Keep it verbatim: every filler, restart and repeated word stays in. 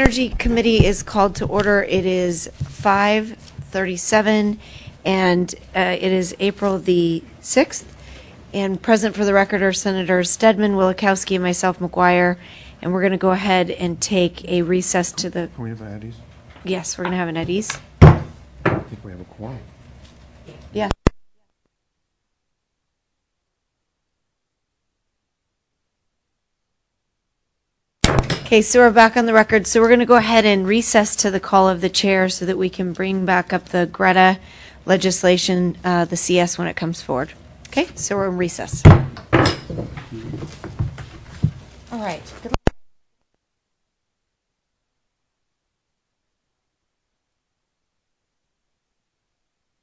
Energy Committee is called to order. It is five thirty-seven, and uh, it is April the sixth. And present for the record are Senators Stedman, Willikowski, and myself, McGuire. And we're going to go ahead and take a recess to the... Can we have an Eddie's? Yes, we're going to have an Eddie's. I think we have a quorum. Yeah. Okay, so we're back on the record. So we're going to go ahead and recess to the call of the chair so that we can bring back up the Greta legislation, uh, the C S, when it comes forward. Okay, so we're in recess. All right. Good